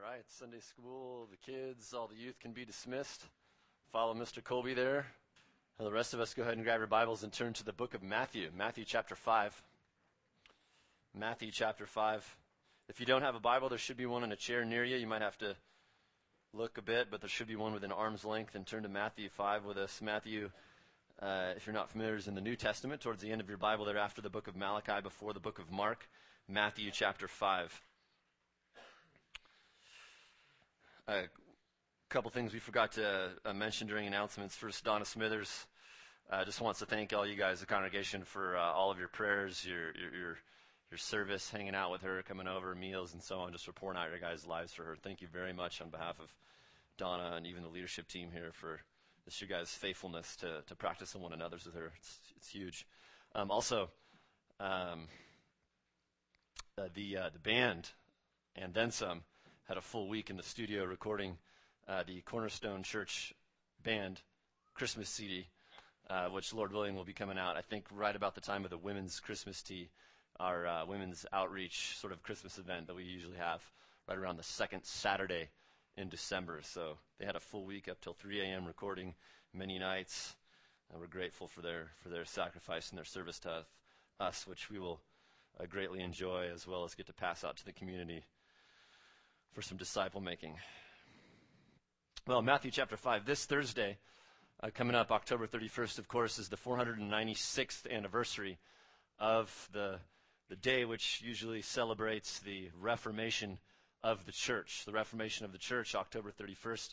right, Sunday school, the kids, all the youth can be dismissed. Follow Mr. Colby there. And the rest of us, go ahead and grab your Bibles and turn to the book of Matthew, Matthew chapter 5. Matthew chapter 5. If you don't have a Bible, there should be one in a chair near you. You might have to look a bit, but there should be one within arm's length. And turn to Matthew 5 with us. Matthew, if you're not familiar, is in the New Testament, towards the end of your Bible there after the book of Malachi, before the book of Mark. Matthew chapter 5. A couple things we forgot to mention during announcements. First, Donna Smithers just wants to thank all you guys, the congregation, for all of your prayers, your service, hanging out with her, coming over, meals, and so on, just for pouring out your guys' lives for her. Thank you very much on behalf of Donna and even the leadership team here for this, you guys' faithfulness to practice on one another's with her. It's huge. Also, the band and then some had a full week in the studio recording the Cornerstone Church Band Christmas CD, which, Lord willing, will be coming out, I think, right about the time of the Women's Christmas Tea, our women's outreach sort of Christmas event that we usually have right around the second Saturday in December. So they had a full week up till 3 a.m. recording many nights. We're grateful for their sacrifice and their service to us, which we will greatly enjoy, as well as get to pass out to the community for some disciple making. Well, Matthew chapter 5, this Thursday, coming up October 31st, of course, is the 496th anniversary of the day which usually celebrates the Reformation of the church. The Reformation of the church, October 31st,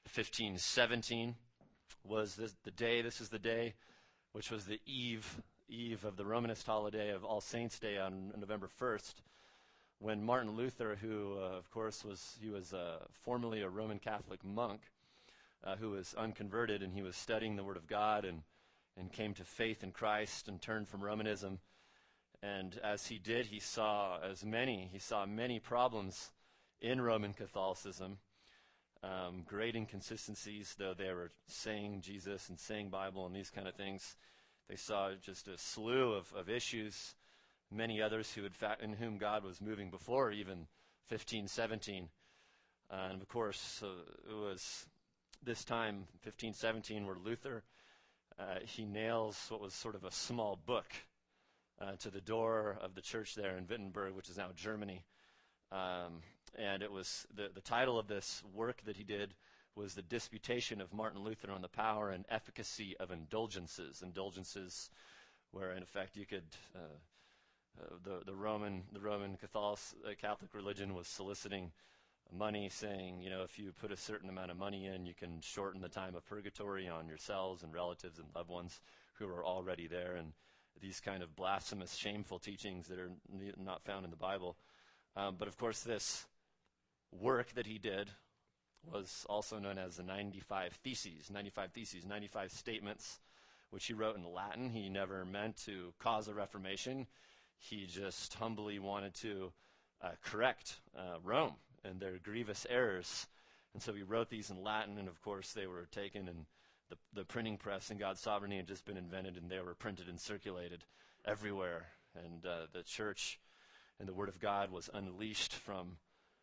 1517, was the day. This is the day which was the eve of the Romanist holiday of All Saints' Day on November 1st, when Martin Luther, who, of course, was formerly a Roman Catholic monk, who was unconverted, and he was studying the Word of God and came to faith in Christ and turned from Romanism. And as he did, he saw many problems in Roman Catholicism, great inconsistencies, though they were saying Jesus and saying Bible and these kind of things. They saw just a slew of issues, many others in whom God was moving before even 1517. And of course, it was this time, 1517, where Luther, he nails what was sort of a small book to the door of the church there in Wittenberg, which is now Germany. And it was the title of this work that he did was The Disputation of Martin Luther on the Power and Efficacy of Indulgences. Indulgences where, in effect, you could... The Roman Catholic religion was soliciting money, saying, if you put a certain amount of money in, you can shorten the time of purgatory on yourselves and relatives and loved ones who are already there, and these kind of blasphemous, shameful teachings that are not found in the Bible. But of course, this work that he did was also known as the 95 Theses, 95 statements, which he wrote in Latin. He never meant to cause a reformation. He just humbly wanted to correct Rome and their grievous errors. And so he wrote these in Latin, and of course they were taken, and the printing press and God's sovereignty had just been invented, and they were printed and circulated everywhere. And the church and the Word of God was unleashed from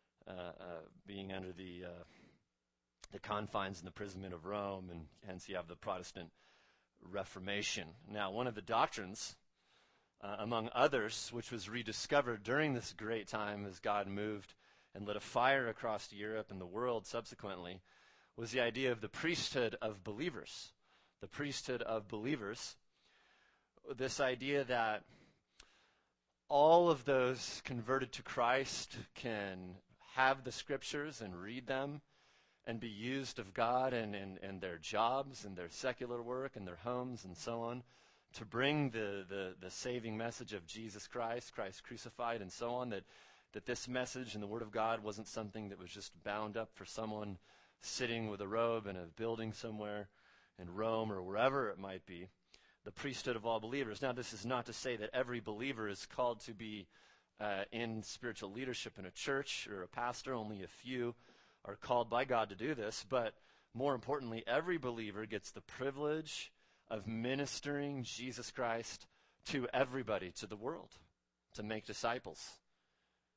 being under the confines and the imprisonment of Rome, and hence you have the Protestant Reformation. Now, one of the doctrines, among others, which was rediscovered during this great time as God moved and lit a fire across Europe and the world subsequently, was the idea of the priesthood of believers. The priesthood of believers. This idea that all of those converted to Christ can have the scriptures and read them and be used of God in their jobs and their secular work and their homes and so on, to bring the saving message of Jesus Christ crucified and so on, that this message and the Word of God wasn't something that was just bound up for someone sitting with a robe in a building somewhere in Rome or wherever it might be. The priesthood of all believers. Now, this is not to say that every believer is called to be in spiritual leadership in a church or a pastor. Only a few are called by God to do this. But more importantly, every believer gets the privilege of ministering Jesus Christ to everybody, to the world, to make disciples.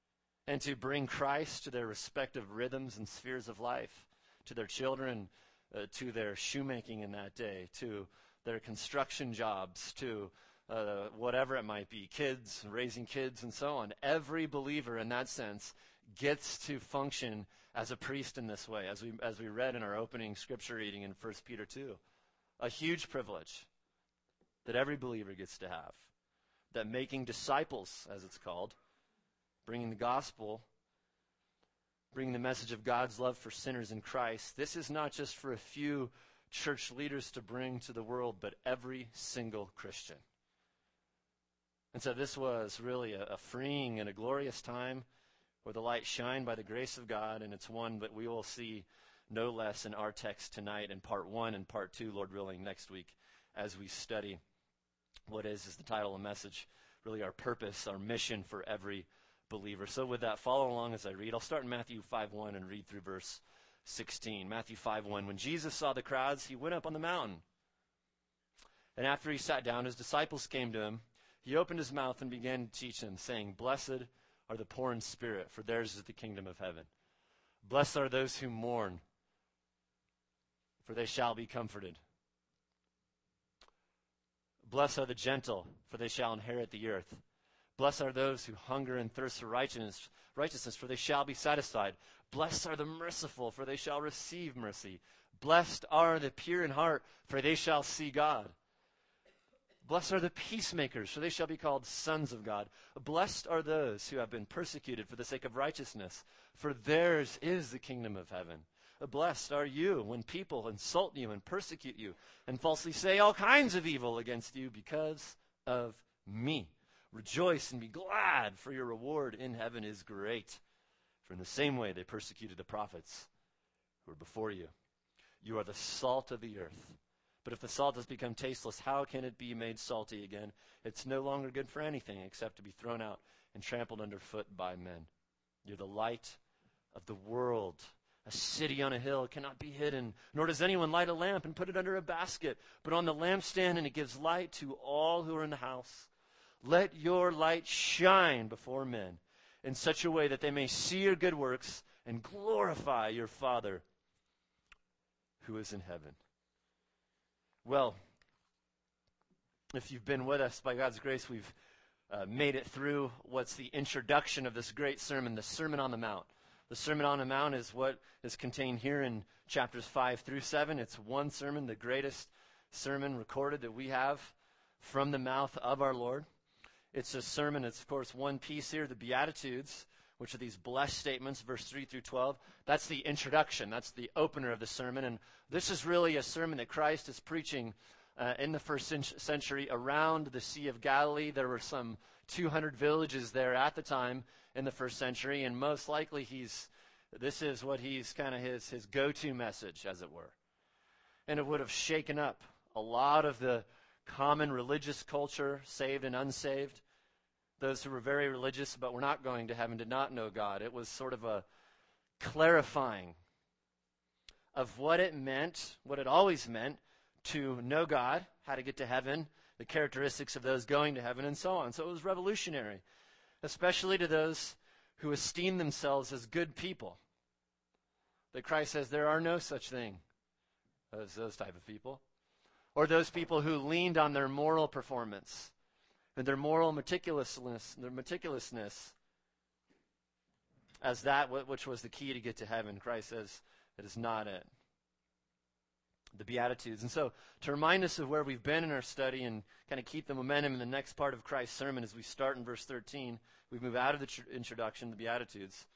and to bring Christ to their respective rhythms and spheres of life, to their children, to their shoemaking in that day, to their construction jobs, to whatever it might be, kids, raising kids, and so on. Every believer in that sense gets to function as a priest in this way, as we read in our opening scripture reading in 1 Peter 2. A huge privilege that every believer gets to have. That making disciples, as it's called, bringing the gospel, bringing the message of God's love for sinners in Christ, this is not just for a few church leaders to bring to the world, but every single Christian. And so this was really a freeing and a glorious time where the light shined by the grace of God, and it's one that we will see no less in our text tonight in part 1 and part 2, Lord willing, next week as we study what is the title of the message, really our purpose, our mission for every believer. So with that, follow along as I read. I'll start in Matthew 5:1 and read through verse 16. Matthew 5:1. When Jesus saw the crowds, he went up on the mountain. And after he sat down, his disciples came to him. He opened his mouth and began to teach them, saying, Blessed are the poor in spirit, for theirs is the kingdom of heaven. Blessed are those who mourn, for they shall be comforted. Blessed are the gentle, for they shall inherit the earth. Blessed are those who hunger and thirst for righteousness, for they shall be satisfied. Blessed are the merciful, for they shall receive mercy. Blessed are the pure in heart, for they shall see God. Blessed are the peacemakers, for they shall be called sons of God. Blessed are those who have been persecuted for the sake of righteousness, for theirs is the kingdom of heaven. Blessed are you when people insult you and persecute you and falsely say all kinds of evil against you because of me. Rejoice and be glad, for your reward in heaven is great. For in the same way they persecuted the prophets who were before you. You are the salt of the earth. But if the salt has become tasteless, how can it be made salty again? It's no longer good for anything except to be thrown out and trampled underfoot by men. You're the light of the world. A city on a hill cannot be hidden, nor does anyone light a lamp and put it under a basket, but on the lampstand, and it gives light to all who are in the house. Let your light shine before men in such a way that they may see your good works and glorify your Father who is in heaven. Well, if you've been with us by God's grace, we've made it through what's the introduction of this great sermon, the Sermon on the Mount. The Sermon on the Mount is what is contained here in chapters 5 through 7. It's one sermon, the greatest sermon recorded that we have from the mouth of our Lord. It's a sermon, it's of course one piece here, the Beatitudes, which are these blessed statements, verse 3 through 12. That's the introduction, that's the opener of the sermon. And this is really a sermon that Christ is preaching in the first century around the Sea of Galilee. There were some 200 villages there at the time in the first century, and most likely this is what he's kind of his go-to message, as it were. And it would have shaken up a lot of the common religious culture, saved and unsaved. Those who were very religious but were not going to heaven did not know God. It was sort of a clarifying of what it meant, what it always meant, to know God, how to get to heaven, the characteristics of those going to heaven, and so on. So it was revolutionary, especially to those who esteem themselves as good people. That Christ says there are no such thing as those type of people. Or those people who leaned on their moral performance and their moral meticulousness as that which was the key to get to heaven. Christ says it is not it. The Beatitudes. And so, to remind us of where we've been in our study and kind of keep the momentum in the next part of Christ's sermon as we start in verse 13, we move out of the introduction, the Beatitudes.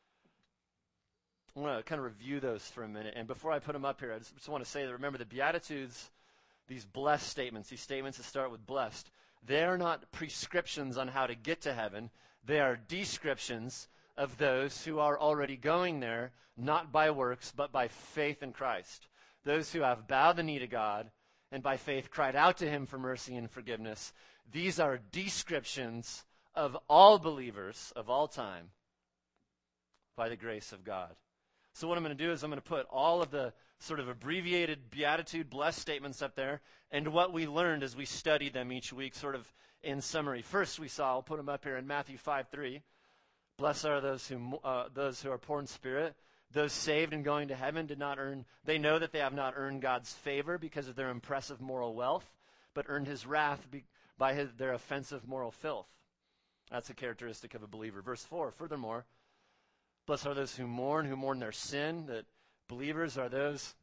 I want to kind of review those for a minute. And before I put them up here, I just want to say that, remember, the Beatitudes, these blessed statements, these statements that start with blessed, they are not prescriptions on how to get to heaven. They are descriptions of those who are already going there, not by works, but by faith in Christ. Those who have bowed the knee to God and by faith cried out to him for mercy and forgiveness. These are descriptions of all believers of all time by the grace of God. So what I'm going to do is I'm going to put all of the sort of abbreviated Beatitude blessed statements up there and what we learned as we studied them each week sort of in summary. First we saw, I'll put them up here in Matthew 5:3. Blessed are those who are poor in spirit. Those saved and going to heaven they know that they have not earned God's favor because of their impressive moral wealth, but earned his wrath by their offensive moral filth. That's a characteristic of a believer. Verse 4, furthermore, blessed are those who mourn their sin. That believers are those,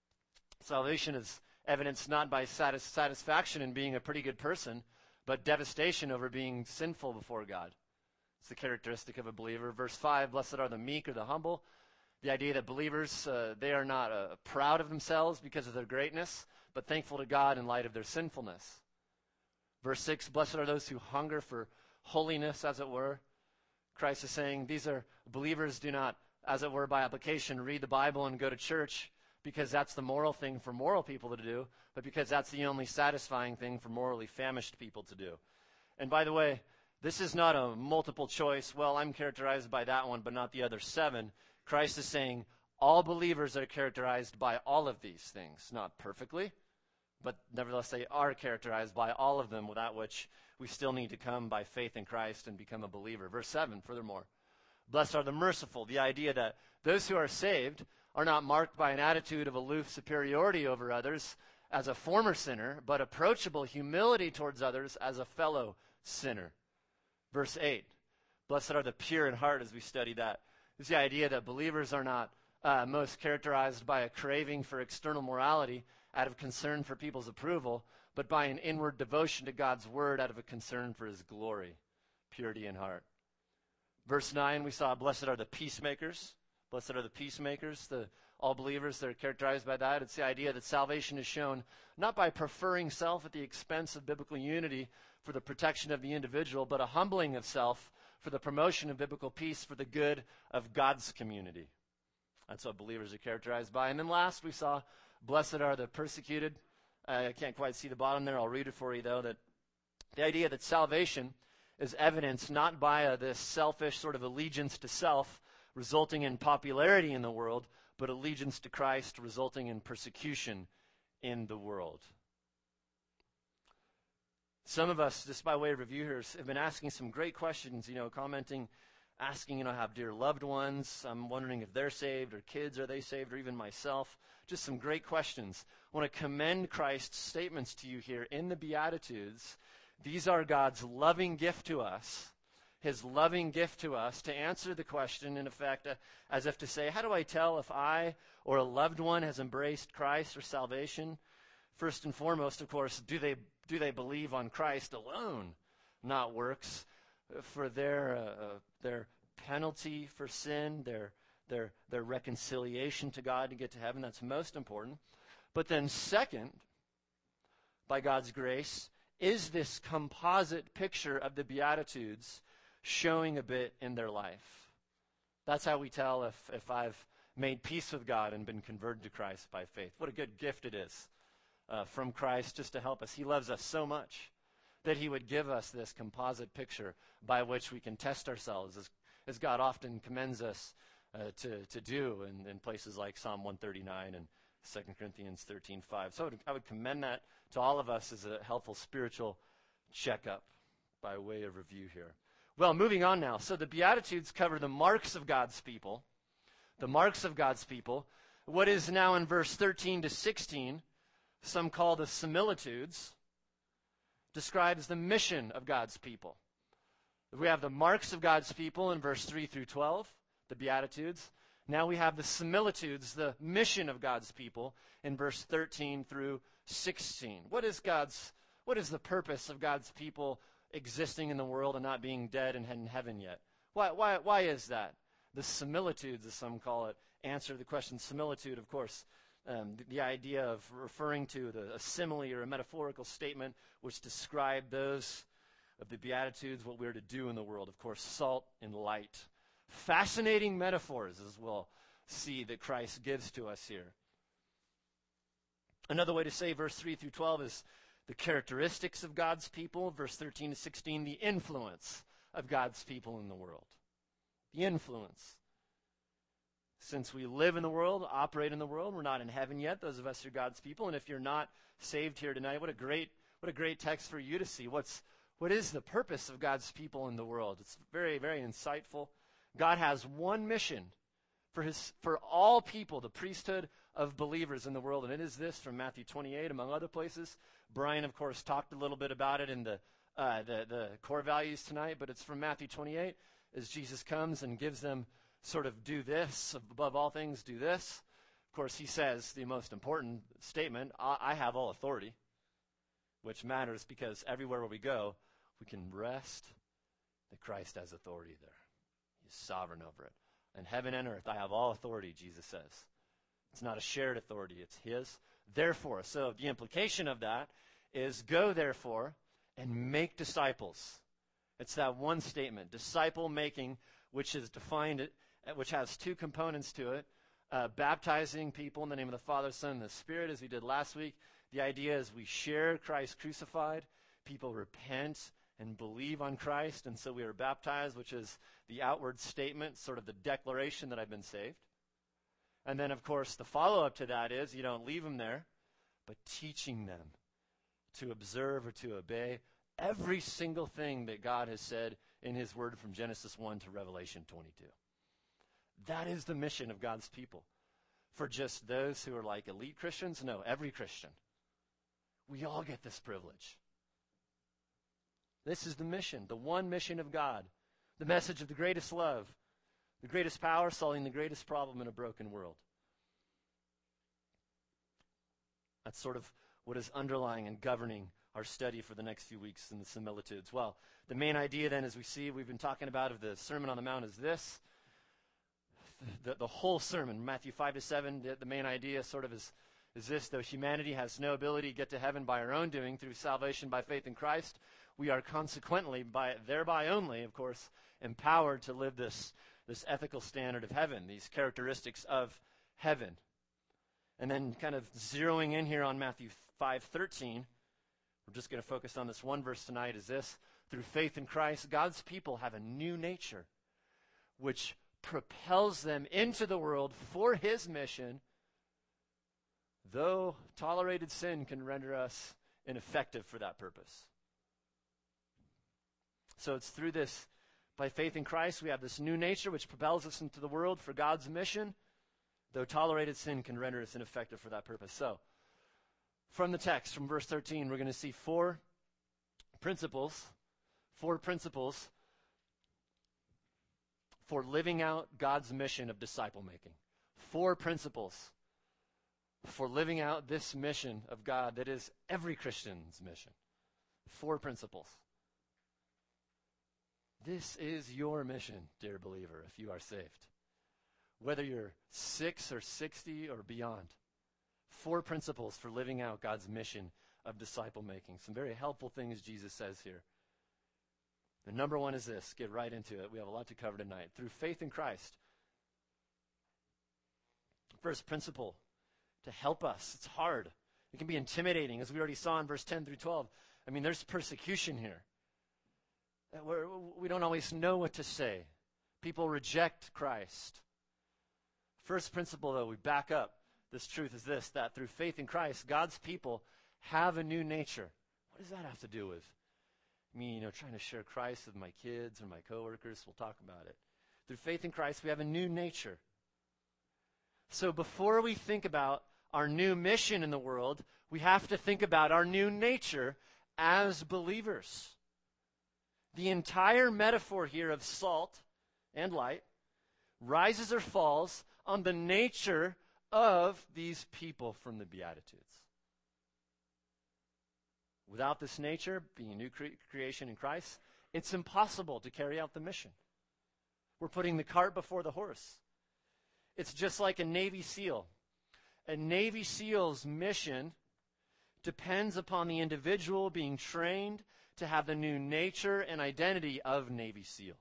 salvation is evidenced not by satisfaction in being a pretty good person, but devastation over being sinful before God. It's the characteristic of a believer. Verse 5, blessed are the meek or the humble. The idea that believers, they are not proud of themselves because of their greatness, but thankful to God in light of their sinfulness. Verse 6, blessed are those who hunger for holiness, as it were. Christ is saying these are believers do not, as it were by application, read the Bible and go to church because that's the moral thing for moral people to do, but because that's the only satisfying thing for morally famished people to do. And by the way, this is not a multiple choice, well, I'm characterized by that one, but not the other 7. Christ is saying all believers are characterized by all of these things, not perfectly, but nevertheless they are characterized by all of them, without which we still need to come by faith in Christ and become a believer. Verse 7, furthermore, blessed are the merciful. The idea that those who are saved are not marked by an attitude of aloof superiority over others as a former sinner, but approachable humility towards others as a fellow sinner. Verse 8, blessed are the pure in heart, as we study that. It's the idea that believers are not most characterized by a craving for external morality out of concern for people's approval, but by an inward devotion to God's word out of a concern for his glory, purity in heart. Verse 9, we saw, blessed are the peacemakers. Blessed are the peacemakers. All believers, they're characterized by that. It's the idea that salvation is shown not by preferring self at the expense of biblical unity for the protection of the individual, but a humbling of self for the promotion of biblical peace for the good of God's community. That's what believers are characterized by. And then last, we saw, blessed are the persecuted. I can't quite see the bottom there. I'll read it for you, though. That the idea that salvation is evidenced not by this selfish sort of allegiance to self, resulting in popularity in the world, but allegiance to Christ, resulting in persecution in the world. Some of us, just by way of review here, have been asking some great questions, commenting, asking, have dear loved ones. I'm wondering if they're saved, or kids, are they saved, or even myself. Just some great questions. I want to commend Christ's statements to you here in the Beatitudes. These are God's loving gift to us, his loving gift to us to answer the question, in effect, as if to say, how do I tell if I or a loved one has embraced Christ or salvation? First and foremost, of course, do they believe on Christ alone, not works, for their penalty for sin, their reconciliation to God to get to heaven? That's most important. But then second, by God's grace, is this composite picture of the Beatitudes showing a bit in their life. That's how we tell if I've made peace with God and been converted to Christ by faith. What a good gift it is from Christ just to help us. He loves us so much that he would give us this composite picture by which we can test ourselves, as God often commends us to do in places like Psalm 139 and 2 Corinthians 13:5. So I would commend that to all of us as a helpful spiritual checkup by way of review here. Well, moving on now. So the Beatitudes cover the marks of God's people. The marks of God's people. What is now in verse 13 to 16, some call the similitudes, describes the mission of God's people. We have the marks of God's people in verse 3 through 12, the Beatitudes. Now we have the similitudes, the mission of God's people, in verse 13 through 16. What is the purpose of God's people existing in the world and not being dead and in heaven yet? Why is that? The similitudes, as some call it, answer the question. Similitude, of course, the idea of referring to a simile or a metaphorical statement which describe those of the Beatitudes, what we're to do in the world. Of course, salt and light. Fascinating metaphors, as we'll see, that Christ gives to us here. Another way to say verse 3 through 12 is the characteristics of God's people. Verse 13 to 16, the influence of God's people in the world. The influence. Since we live in the world, operate in the world, we're not in heaven yet, those of us who are God's people. And if you're not saved here tonight, what a great text for you to see. What is the purpose of God's people in the world? It's very, very insightful. God has one mission for all people, the priesthood of believers in the world, and it is this from Matthew 28, among other places. Brian, of course, talked a little bit about it in the core values tonight, but it's from Matthew 28, as Jesus comes and gives them sort of do this, above all things, do this. Of course, he says the most important statement, I have all authority, which matters because everywhere where we go, we can rest that Christ has authority there. He's sovereign over it. In heaven and earth, I have all authority, Jesus says. It's not a shared authority, it's his. Therefore, so the implication of that is go, therefore, and make disciples. It's that one statement, disciple making, which is defined, which has two components to it. Baptizing people in the name of the Father, Son, and the Spirit, as we did last week. The idea is we share Christ crucified. People repent and believe on Christ, and so we are baptized, which is the outward statement, sort of the declaration that I've been saved. And then, of course, the follow-up to that is you don't leave them there, but teaching them to observe or to obey every single thing that God has said in his word from Genesis 1 to Revelation 22. That is the mission of God's people. For just those who are like elite Christians? No, every Christian. We all get this privilege. This is the mission, the one mission of God, the message of the greatest love, the greatest power, solving the greatest problem in a broken world. That's sort of what is underlying and governing our study for the next few weeks in the similitudes. Well, the main idea then, as we see, we've been talking about of the Sermon on the Mount is this. The whole sermon, Matthew 5 to 7, the main idea sort of is this: though humanity has no ability to get to heaven by our own doing through salvation by faith in Christ, we are consequently, thereby only, of course, empowered to live this ethical standard of heaven, these characteristics of heaven. And then kind of zeroing in here on Matthew 5:13, we're just going to focus on this one verse tonight, is this: through faith in Christ, God's people have a new nature, which propels them into the world for his mission, though tolerated sin can render us ineffective for that purpose. So it's through this, by faith in Christ, we have this new nature which propels us into the world for God's mission, though tolerated sin can render us ineffective for that purpose. So, from the text, from verse 13, we're going to see four principles for living out God's mission of disciple making. 4 principles for living out this mission of God that is every Christian's mission. 4 principles. This is your mission, dear believer, if you are saved. Whether you're 6 or 60 or beyond. 4 principles for living out God's mission of disciple making. Some very helpful things Jesus says here. The number one is this. Get right into it. We have a lot to cover tonight. Through faith in Christ. First principle, to help us. It's hard. It can be intimidating, as we already saw in verse 10 through 12. I mean, there's persecution here. We don't always know what to say. People reject Christ. First principle, though, we back up this truth is this, that through faith in Christ, God's people have a new nature. What does that have to do with me, trying to share Christ with my kids or my coworkers? We'll talk about it. Through faith in Christ, we have a new nature. So before we think about our new mission in the world, we have to think about our new nature as believers. The entire metaphor here of salt and light rises or falls on the nature of these people from the Beatitudes. Without this nature, being a new creation in Christ, it's impossible to carry out the mission. We're putting the cart before the horse. It's just like a Navy SEAL. A Navy SEAL's mission depends upon the individual being trained to have the new nature and identity of Navy SEAL.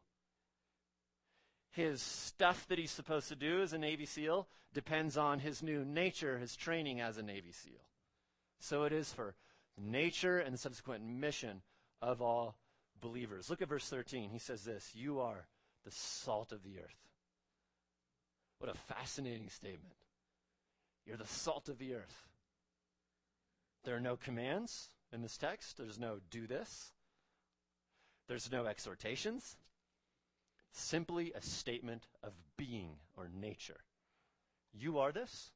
His stuff that he's supposed to do as a Navy SEAL depends on his new nature, his training as a Navy SEAL. So it is for the nature and the subsequent mission of all believers. Look at verse 13. He says this: you are the salt of the earth. What a fascinating statement. You're the salt of the earth. There are no commands in this text. There's no do this. There's no exhortations. simply a statement of being or nature. You are this.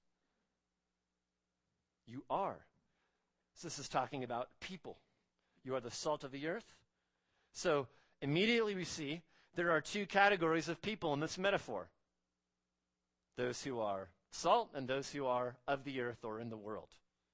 You are. So this is talking about people. You are the salt of the earth. So immediately we see there are two categories of people in this metaphor. Those who are salt and those who are of the earth or in the world.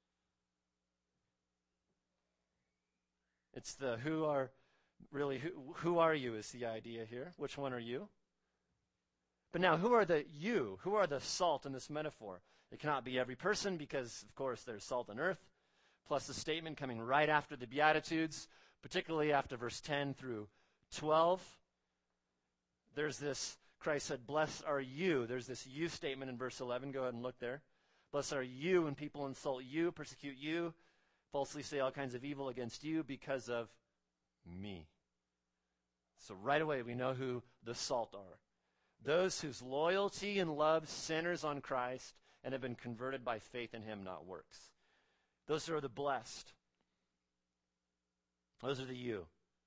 It's the who are you is the idea here. Which one are you? But now, who are the you? Who are the salt in this metaphor? It cannot be every person because, of course, there's salt on earth, plus the statement coming right after the Beatitudes, particularly after verse 10 through 12. There's this, Christ said, blessed are you. There's this you statement in verse 11. Go ahead and look there. Blessed are you when people insult you, persecute you, falsely say all kinds of evil against you because of me. So right away we know who the salt are. Those whose loyalty and love centers on Christ and have been converted by faith in him, not works. Those are the blessed. Those are the you.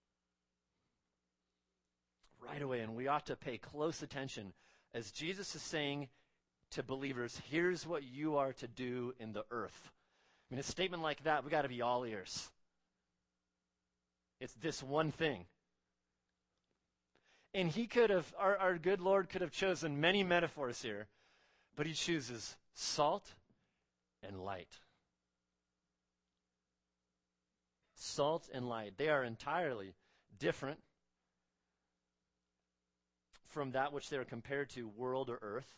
Right away, and we ought to pay close attention as Jesus is saying to believers, here's what you are to do in the earth. I mean, a statement like that, we got to be all ears. It's this one thing. And he could have, our good Lord could have chosen many metaphors here, but he chooses salt and light. Salt and light. They are entirely different from that which they're compared to, world or earth.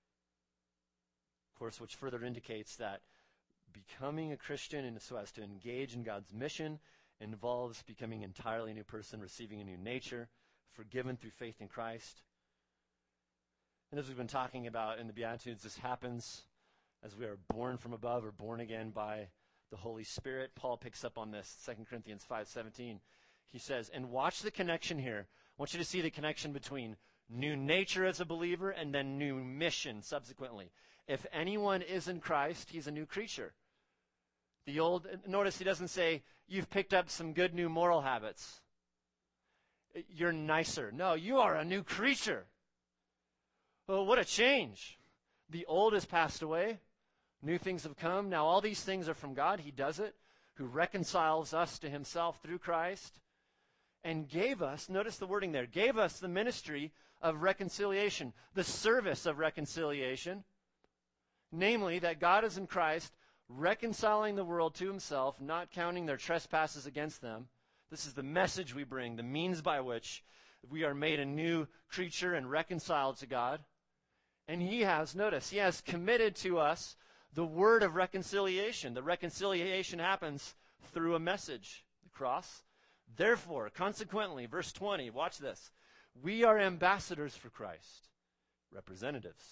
Of course, which further indicates that becoming a Christian and so as to engage in God's mission involves becoming an entirely new person, receiving a new nature, forgiven through faith in Christ. And as we've been talking about in the Beatitudes, this happens as we are born from above or born again by the Holy Spirit. Paul picks up on this, 2 Corinthians 5:17. He says, and watch the connection here. I want you to see the connection between new nature as a believer and then new mission subsequently. If anyone is in Christ, he's a new creature. Notice he doesn't say, you've picked up some good new moral habits. You're nicer. No, you are a new creature. Well, what a change. The old has passed away. New things have come. Now all these things are from God. He does it, who reconciles us to himself through Christ and gave us, notice the wording there, gave us the ministry of reconciliation, the service of reconciliation, namely that God is in Christ, reconciling the world to himself, not counting their trespasses against them. This is the message we bring, the means by which we are made a new creature and reconciled to God. And he has committed to us the word of reconciliation. The reconciliation happens through a message, the cross. Therefore, consequently, verse 20, watch this. We are ambassadors for Christ, representatives.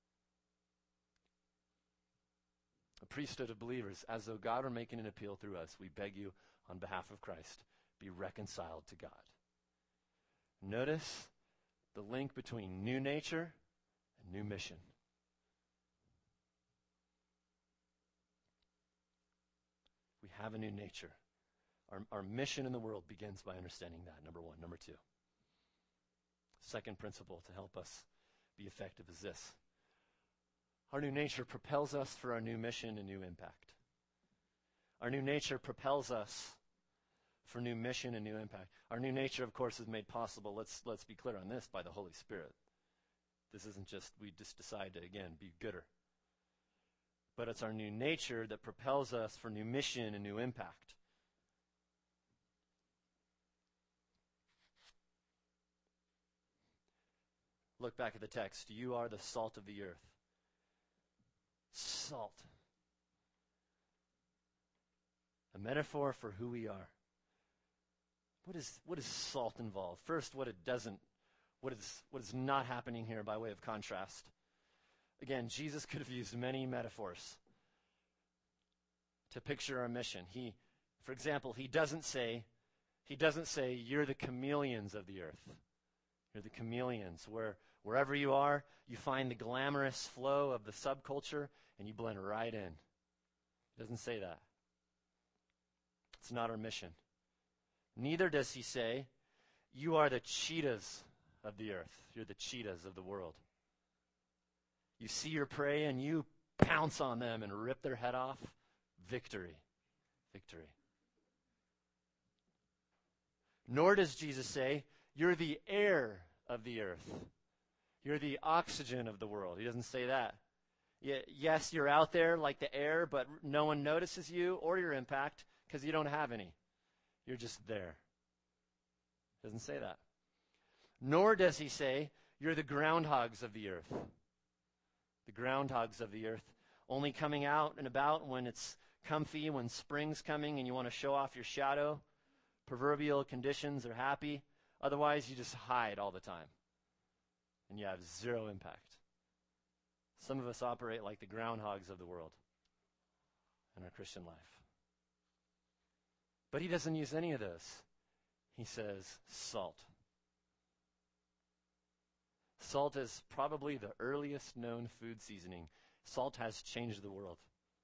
A priesthood of believers, as though God were making an appeal through us. We beg you, on behalf of Christ, be reconciled to God. Notice the link between new nature and new mission. We have a new nature. Our mission in the world begins by understanding that, number one. Number two, second principle to help us be effective is this. Our new nature propels us for our new mission and new impact. Our new nature propels us for new mission and new impact. Our new nature, of course, is made possible, let's be clear on this, by the Holy Spirit. This isn't just, we just decide to, again, be gooder. But it's our new nature that propels us for new mission and new impact. Look back at the text. You are the salt of the earth. Salt. A metaphor for who we are. What does salt involve? First, what is not happening here by way of contrast. Again, Jesus could have used many metaphors to picture our mission. For example, he doesn't say you're the chameleons of the earth. You're the chameleons, wherever you are, you find the glamorous flow of the subculture and you blend right in. He doesn't say that. It's not our mission. Neither does he say, you are the cheetahs of the earth. You're the cheetahs of the world. You see your prey and you pounce on them and rip their head off. Victory. Victory. Nor does Jesus say, you're the air of the earth. You're the oxygen of the world. He doesn't say that. Yes, you're out there like the air, but no one notices you or your impact because you don't have any. You're just there. He doesn't say that. Nor does he say, you're the groundhogs of the earth. The groundhogs of the earth, only coming out and about when it's comfy, when spring's coming and you want to show off your shadow. Proverbial conditions are happy. Otherwise, you just hide all the time. And you have zero impact. Some of us operate like the groundhogs of the world in our Christian life. But he doesn't use any of those. He says salt. Salt is probably the earliest known food seasoning. Salt has changed the world.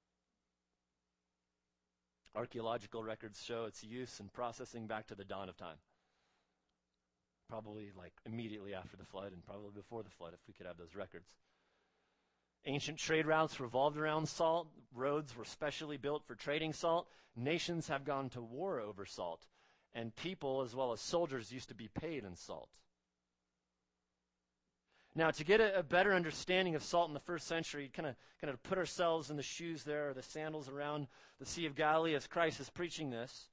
Archaeological records show its use and processing back to the dawn of time. Probably like immediately after the flood and probably before the flood if we could have those records. Ancient trade routes revolved around salt. Roads were specially built for trading salt. Nations have gone to war over salt. And people, as well as soldiers, used to be paid in salt. Now, to get a better understanding of salt in the first century, kind of put ourselves in the shoes there, or the sandals around the Sea of Galilee as Christ is preaching this.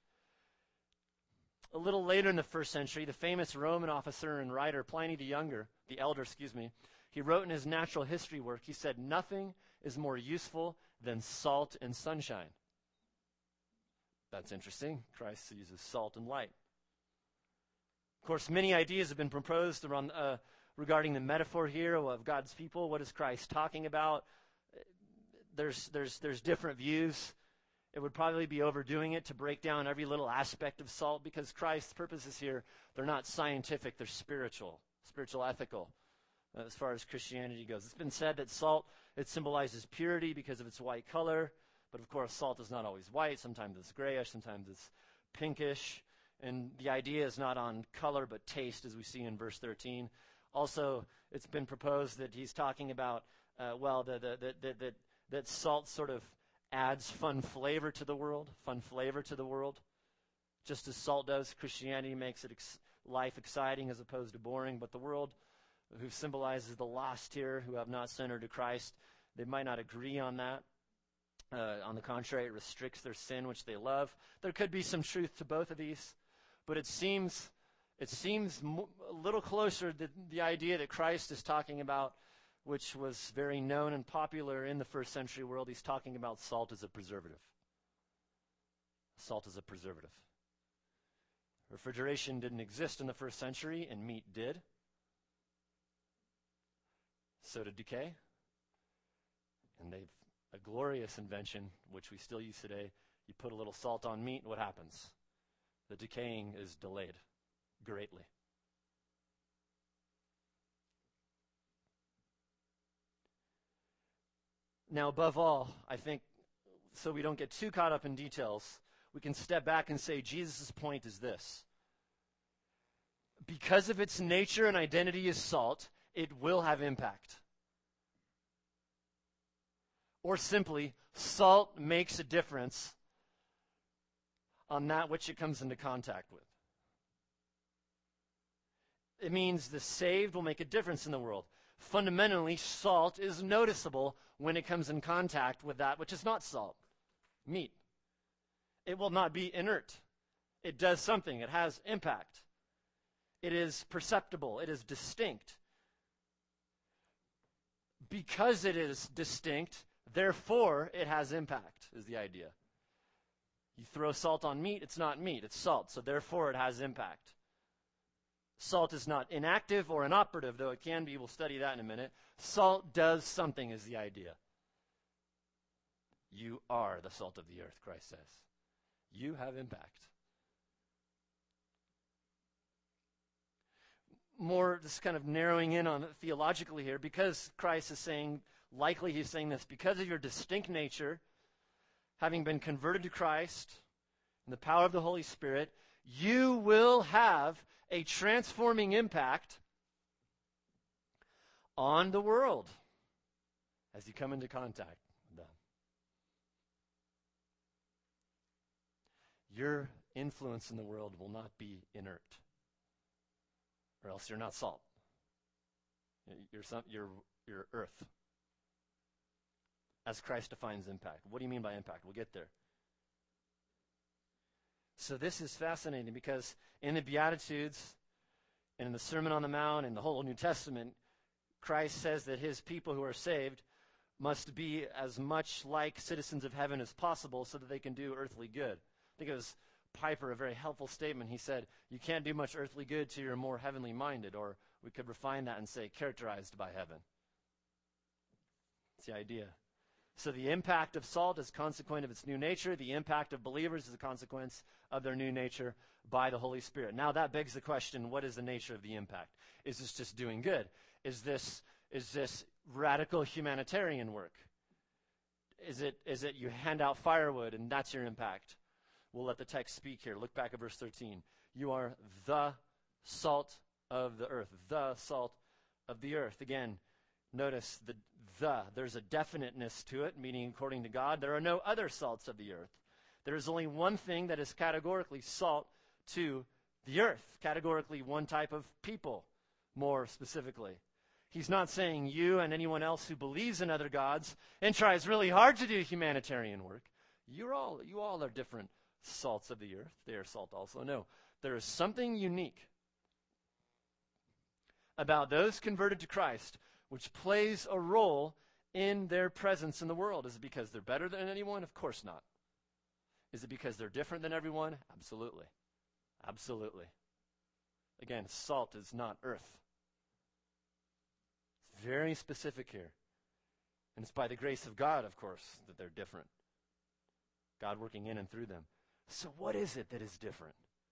A little later in the first century, the famous Roman officer and writer Pliny the Elder, he wrote in his natural history work, he said, nothing is more useful than salt and sunshine. That's interesting. Christ uses salt and light. Of course, many ideas have been proposed around, regarding the metaphor here of God's people. What is Christ talking about? There's different views. It would probably be overdoing it to break down every little aspect of salt because Christ's purposes here, they're not scientific, they're spiritual ethical. As far as Christianity goes. It's been said that salt, it symbolizes purity because of its white color. But of course, salt is not always white. Sometimes it's grayish, sometimes it's pinkish. And the idea is not on color, but taste, as we see in verse 13. Also, it's been proposed that he's talking about, that salt sort of adds fun flavor to the world. Just as salt does, Christianity makes it life exciting as opposed to boring. But the world, who symbolizes the lost here, who have not surrendered to Christ, they might not agree on that. On the contrary, it restricts their sin, which they love. There could be some truth to both of these, but it seems a little closer to the idea that Christ is talking about, which was very known and popular in the first century world. He's talking about salt as a preservative. Salt as a preservative. Refrigeration didn't exist in the first century, and meat did. So did decay. And they've a glorious invention, which we still use today. You put a little salt on meat, what happens? The decaying is delayed greatly. Now, above all, I think, so we don't get too caught up in details, we can step back and say Jesus' point is this. Because of its nature and identity as salt, it will have impact. Or simply, salt makes a difference on that which it comes into contact with. It means the saved will make a difference in the world. Fundamentally, salt is noticeable when it comes in contact with that which is not salt, meat. It will not be inert. It does something. It has impact. It is perceptible. It is distinct. Because it is distinct, therefore it has impact, is the idea. You throw salt on meat, it's not meat, it's salt. So therefore it has impact. Salt is not inactive or inoperative, though it can be. We'll study that in a minute. Salt does something, is the idea. You are the salt of the earth, Christ says. You have impact. More just kind of narrowing in on it theologically here, because Christ is saying, likely he's saying this, because of your distinct nature, having been converted to Christ in the power of the Holy Spirit, you will have a transforming impact on the world as you come into contact with them. Your influence in the world will not be inert, or else you're not salt. You're earth. As Christ defines impact. What do you mean by impact? We'll get there. So this is fascinating because in the Beatitudes and in the Sermon on the Mount and the whole New Testament, Christ says that his people who are saved must be as much like citizens of heaven as possible so that they can do earthly good. I think it was Piper, a very helpful statement. He said, you can't do much earthly good till you're more heavenly minded, or we could refine that and say characterized by heaven. That's the idea. So the impact of salt is consequent of its new nature. The impact of believers is a consequence of their new nature by the Holy Spirit. Now that begs the question, what is the nature of the impact? Is this just doing good? Is this radical humanitarian work? Is it you hand out firewood and that's your impact? We'll let the text speak here. Look back at verse 13. You are the salt of the earth. The salt of the earth. Again, notice there's a definiteness to it, meaning according to God, there are no other salts of the earth. There is only one thing that is categorically salt to the earth. Categorically one type of people, more specifically. He's not saying you and anyone else who believes in other gods and tries really hard to do humanitarian work. You all are different salts of the earth. They are salt also. No, there is something unique about those converted to Christ which plays a role in their presence in the world. Is it because they're better than anyone? Of course not. Is it because they're different than everyone? Absolutely. Absolutely. Again, salt is not earth. It's very specific here. And it's by the grace of God, of course, that they're different. God working in and through them. So what is it that is different?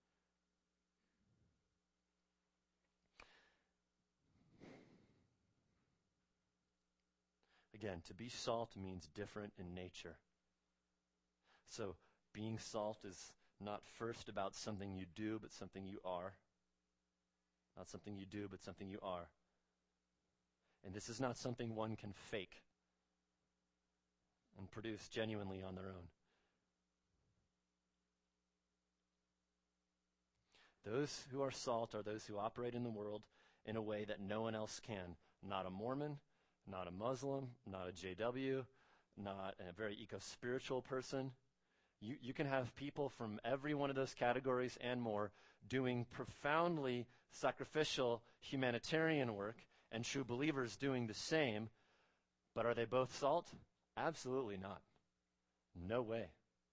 Again, to be salt means different in nature. So being salt is not first about something you do, but something you are. Not something you do, but something you are. And this is not something one can fake and produce genuinely on their own. Those who are salt are those who operate in the world in a way that no one else can. Not a Mormon, not a Muslim, not a JW, not a very eco-spiritual person. You can have people from every one of those categories and more doing profoundly sacrificial humanitarian work, and true believers doing the same. But are they both salt? Absolutely not. No way.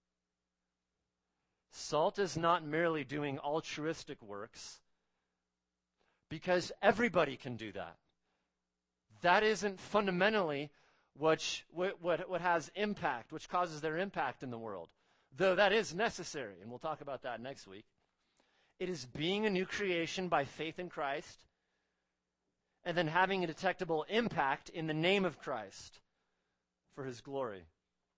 Salt is not merely doing altruistic works, because everybody can do that. That isn't fundamentally what has impact, which causes their impact in the world. Though that is necessary, and we'll talk about that next week. It is being a new creation by faith in Christ, and then having a detectable impact in the name of Christ for his glory.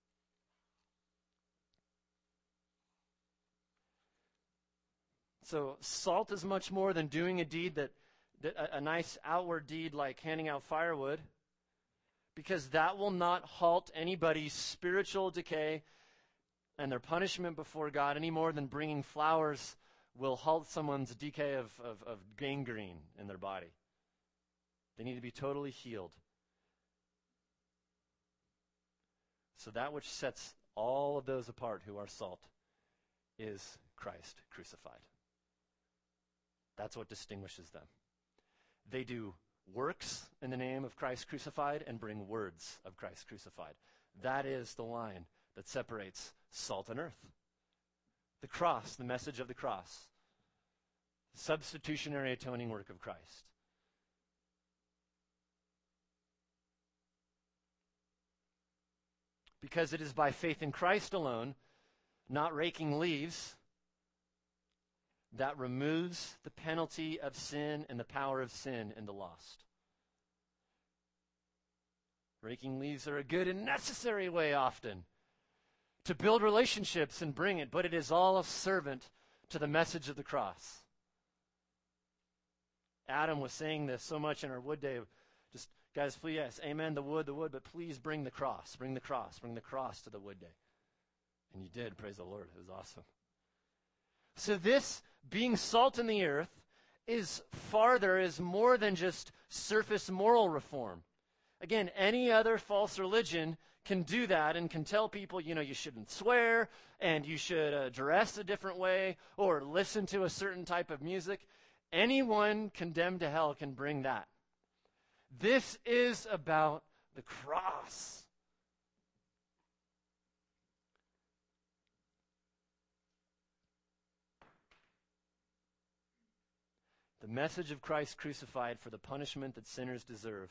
So salt is much more than doing a deed that a nice outward deed like handing out firewood, because that will not halt anybody's spiritual decay and their punishment before God any more than bringing flowers will halt someone's decay of gangrene in their body. They need to be totally healed. So that which sets all of those apart who are salt is Christ crucified. That's what distinguishes them. They do works in the name of Christ crucified and bring words of Christ crucified. That is the line that separates salt and earth. The cross, the message of the cross. Substitutionary atoning work of Christ. Because it is by faith in Christ alone, not raking leaves, that removes the penalty of sin and the power of sin in the lost. Raking leaves are a good and necessary way often to build relationships and bring it, but it is all a servant to the message of the cross. Adam was saying this so much in our Wood Day. Just, guys, please, yes, amen, the wood, but please bring the cross to the wood day. And you did, praise the Lord. It was awesome. So this, being salt in the earth, is more than just surface moral reform. Again, any other false religion can do that and can tell people, you shouldn't swear, and you should dress a different way, or listen to a certain type of music. Anyone condemned to hell can bring that. This is about the cross. The message of Christ crucified for the punishment that sinners deserve,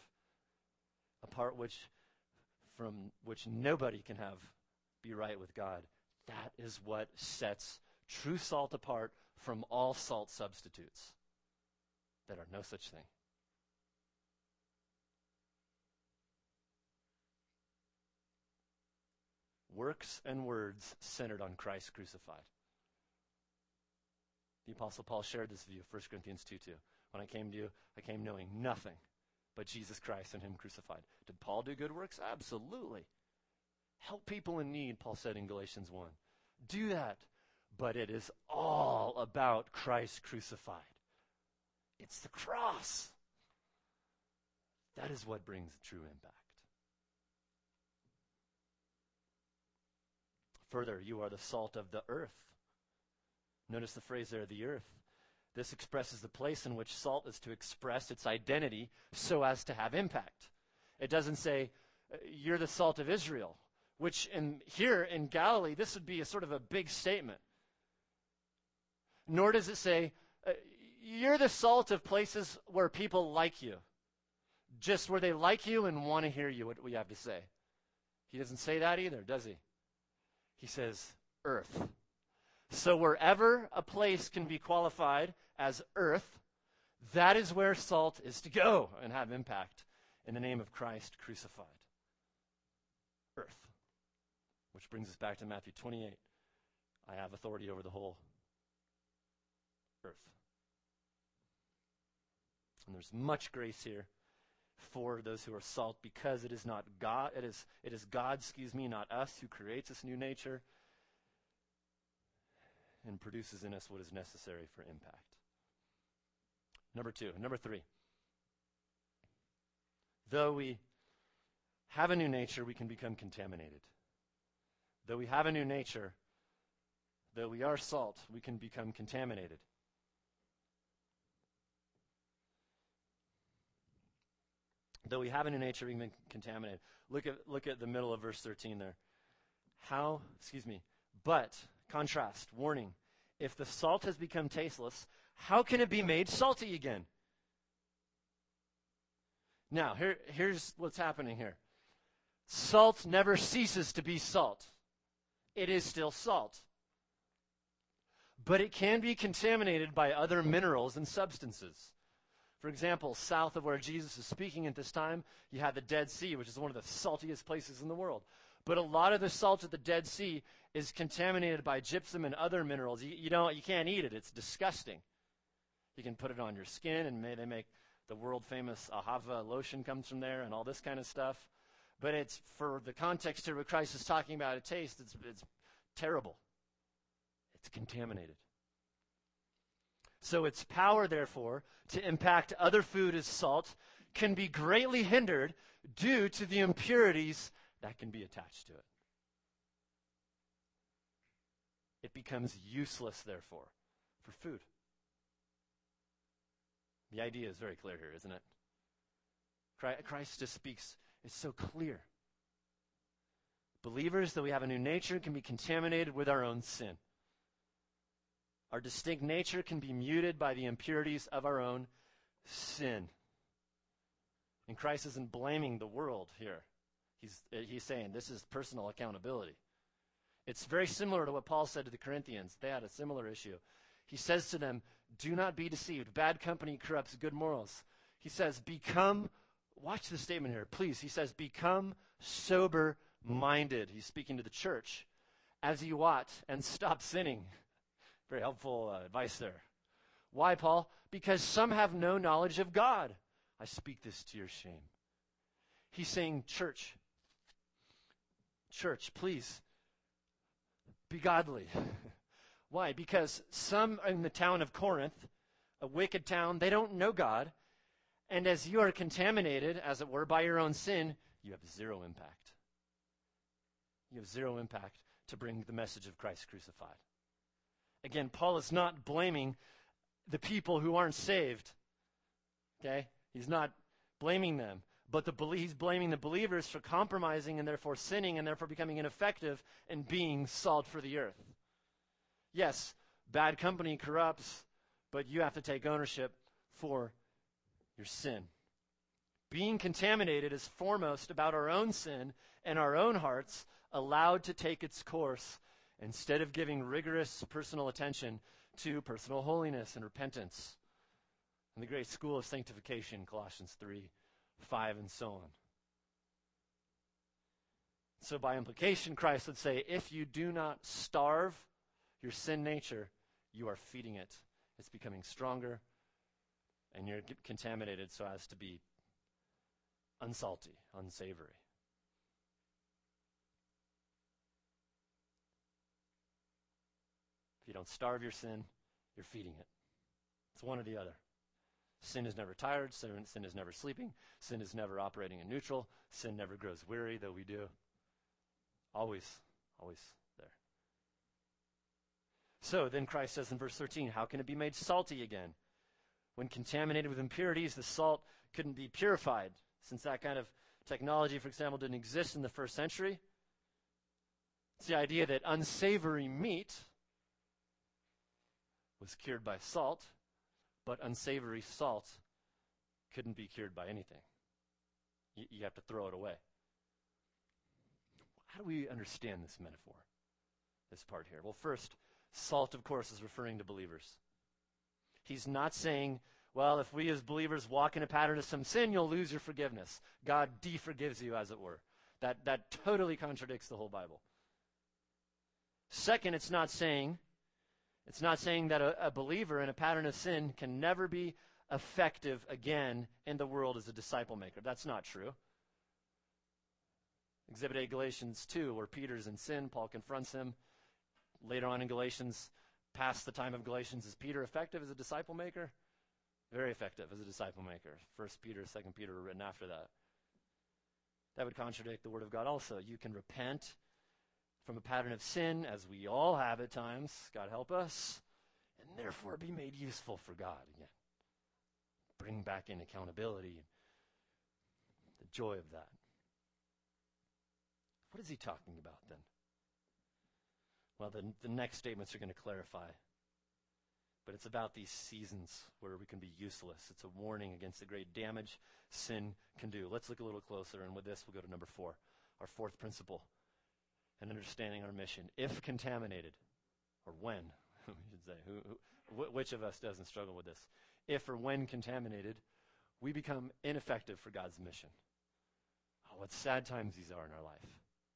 from which nobody can be right with God. That is what sets true salt apart from all salt substitutes that are no such thing. Works and words centered on Christ crucified. The Apostle Paul shared this view, 1 Corinthians 2:2. When I came to you, I came knowing nothing but Jesus Christ and him crucified. Did Paul do good works? Absolutely. Help people in need, Paul said in Galatians 1. Do that. But it is all about Christ crucified. It's the cross. That is what brings true impact. Further, you are the salt of the earth. Notice the phrase there, the earth. This expresses the place in which salt is to express its identity so as to have impact. It doesn't say, you're the salt of Israel, which here in Galilee, this would be a sort of a big statement. Nor does it say, you're the salt of places where people like you, just where they like you and want to hear you, what we have to say. He doesn't say that either, does he? He says, earth. So wherever a place can be qualified as earth, that is where salt is to go and have impact in the name of Christ crucified. Earth. Which brings us back to Matthew 28. I have authority over the whole earth. And there's much grace here for those who are salt, because it is not God, it is God, not us, who creates this new nature and produces in us what is necessary for impact. Number three. Though we have a new nature, we can become contaminated. Though we have a new nature, though we are salt, we can become contaminated. Though we have a new nature, we can be contaminated. Look at the middle of verse 13 there. But, contrast, warning, if the salt has become tasteless, how can it be made salty again? Now, here's what's happening here. Salt never ceases to be salt. It is still salt. But it can be contaminated by other minerals and substances. For example, south of where Jesus is speaking at this time, you have the Dead Sea, which is one of the saltiest places in the world. But a lot of the salt at the Dead Sea is contaminated by gypsum and other minerals. You can't eat it. It's disgusting. You can put it on your skin, and they make the world-famous Ahava lotion comes from there and all this kind of stuff. But it's, for the context here what Christ is talking about, a taste, it's terrible. It's contaminated. So its power, therefore, to impact other food as salt can be greatly hindered due to the impurities that can be attached to it. It becomes useless, therefore, for food. The idea is very clear here, isn't it? Christ just speaks, it's so clear. Believers, though we have a new nature, can be contaminated with our own sin. Our distinct nature can be muted by the impurities of our own sin. And Christ isn't blaming the world here. He's saying this is personal accountability. It's very similar to what Paul said to the Corinthians. They had a similar issue. He says to them, do not be deceived. Bad company corrupts good morals. He says, watch the statement here, please. He says, become sober-minded. He's speaking to the church. As you ought, and stop sinning. Very helpful advice there. Why, Paul? Because some have no knowledge of God. I speak this to your shame. He's saying, church, please, be godly. Why? Because some in the town of Corinth, a wicked town, they don't know God. And as you are contaminated, as it were, by your own sin, you have zero impact. You have zero impact to bring the message of Christ crucified. Again, Paul is not blaming the people who aren't saved. Okay? He's not blaming them. But he's blaming the believers for compromising and therefore sinning and therefore becoming ineffective and being salt for the earth. Yes, bad company corrupts, but you have to take ownership for your sin. Being contaminated is foremost about our own sin and our own hearts allowed to take its course instead of giving rigorous personal attention to personal holiness and repentance. And the great school of sanctification, Colossians 3, 5, and so on. So by implication, Christ would say, if you do not starve your sin nature, you are feeding it. It's becoming stronger, and you're contaminated so as to be unsalty, unsavory. If you don't starve your sin, you're feeding it. It's one or the other. Sin is never tired. Sin is never sleeping. Sin is never operating in neutral. Sin never grows weary, though we do. Always there. So then Christ says in verse 13, how can it be made salty again? When contaminated with impurities, the salt couldn't be purified. Since that kind of technology, for example, didn't exist in the first century. It's the idea that unsavory meat was cured by salt, but unsavory salt couldn't be cured by anything. You have to throw it away. How do we understand this metaphor, this part here? Well, first, salt, of course, is referring to believers. He's not saying, well, if we as believers walk in a pattern of some sin, you'll lose your forgiveness. God de-forgives you, as it were. That totally contradicts the whole Bible. Second, it's not saying that a believer in a pattern of sin can never be effective again in the world as a disciple maker. That's not true. Exhibit A, Galatians 2, where Peter's in sin, Paul confronts him. Later on in Galatians, past the time of Galatians, is Peter effective as a disciple maker? Very effective as a disciple maker. 1 Peter, 2 Peter were written after that. That would contradict the Word of God also. You can repent from a pattern of sin, as we all have at times, God help us, and therefore be made useful for God again. Bring back in accountability, the joy of that. What is he talking about then? Well, the next statements are going to clarify. But it's about these seasons where we can be useless. It's a warning against the great damage sin can do. Let's look a little closer, and with this we'll go to number 4, our fourth principle, and understanding our mission. If contaminated, or when, we should say, which of us doesn't struggle with this? If or when contaminated, we become ineffective for God's mission. Oh, what sad times these are in our life.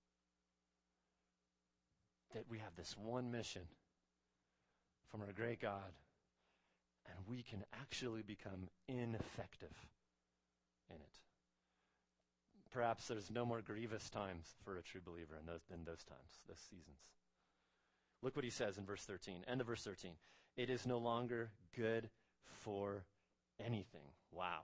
That we have this one mission from our great God, and we can actually become ineffective in it. Perhaps there's no more grievous times for a true believer than those times, those seasons. Look what he says in verse 13, end of verse 13. It is no longer good for anything. Wow.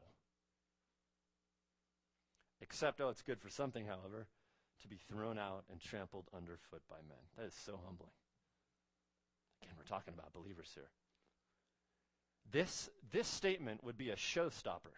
Except, it's good for something, however, to be thrown out and trampled underfoot by men. That is so humbling. Again, we're talking about believers here. This statement would be a showstopper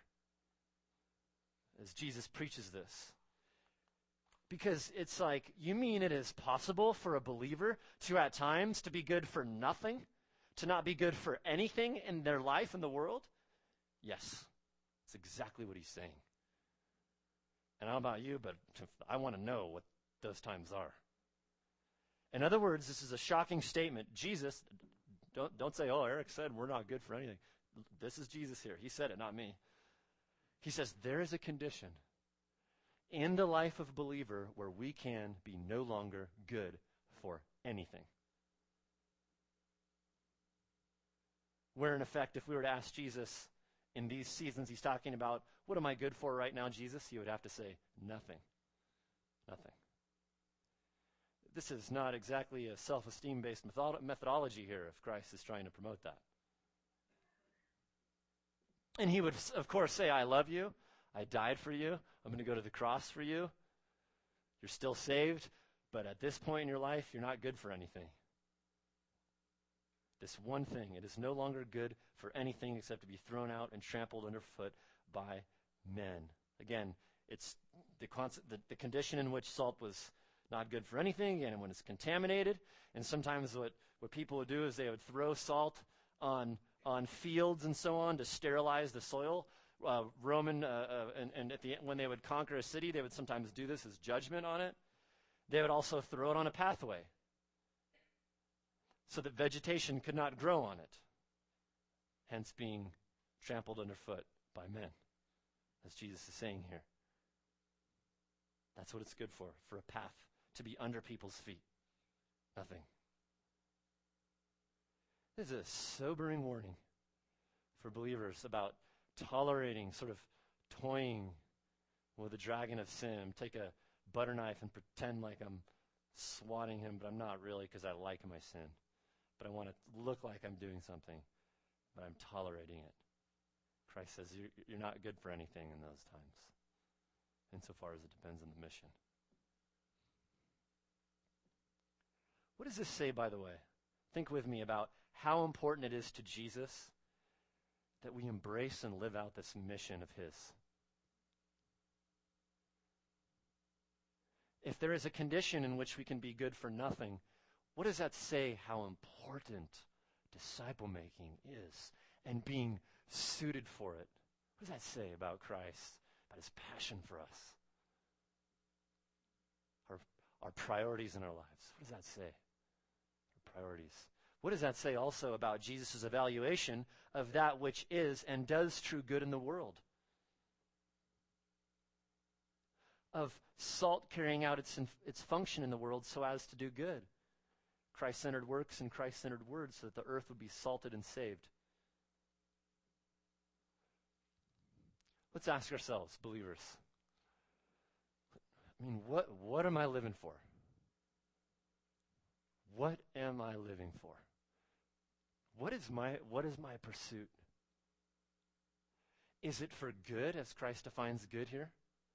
as Jesus preaches this. Because it's like, you mean it is possible for a believer to at times to be good for nothing? To not be good for anything in their life in the world? Yes. That's exactly what he's saying. And I don't know about you, but I want to know what those times are. In other words, this is a shocking statement. Jesus, don't say, Eric said we're not good for anything. This is Jesus here. He said it, not me. He says there is a condition in the life of a believer where we can be no longer good for anything. Where, in effect, if we were to ask Jesus in these seasons he's talking about, what am I good for right now, Jesus? He would have to say, nothing. Nothing. This is not exactly a self-esteem-based methodology here if Christ is trying to promote that. And he would, of course, say, I love you. I died for you. I'm going to go to the cross for you. You're still saved, but at this point in your life, you're not good for anything. This one thing, it is no longer good for anything except to be thrown out and trampled underfoot by men. Again, it's the condition in which salt was not good for anything, and when it's contaminated. And sometimes what people would do is they would throw salt on fields and so on to sterilize the soil. When they would conquer a city, they would sometimes do this as judgment on it. They would also throw it on a pathway so that vegetation could not grow on it, hence being trampled underfoot by men, as Jesus is saying here. That's what it's good for a path to be under people's feet. Nothing. This is a sobering warning for believers about tolerating, sort of toying with the dragon of sin. Take a butter knife and pretend like I'm swatting him, but I'm not really because I like my sin. But I want to look like I'm doing something, but I'm tolerating it. Christ says you're not good for anything in those times, insofar as it depends on the mission. What does this say, by the way? Think with me about how important it is to Jesus that we embrace and live out this mission of his. If there is a condition in which we can be good for nothing, what does that say how important disciple making is and being suited for it? What does that say about Christ, about his passion for us? Our priorities in our lives. What does that say? Our priorities. What does that say also about Jesus' evaluation of that which is and does true good in the world? Of salt carrying out its function in the world so as to do good. Christ-centered works and Christ-centered words so that the earth would be salted and saved. Let's ask ourselves, believers. I mean, what am I living for? What am I living for? What is my pursuit? Is it for good, as Christ defines good here?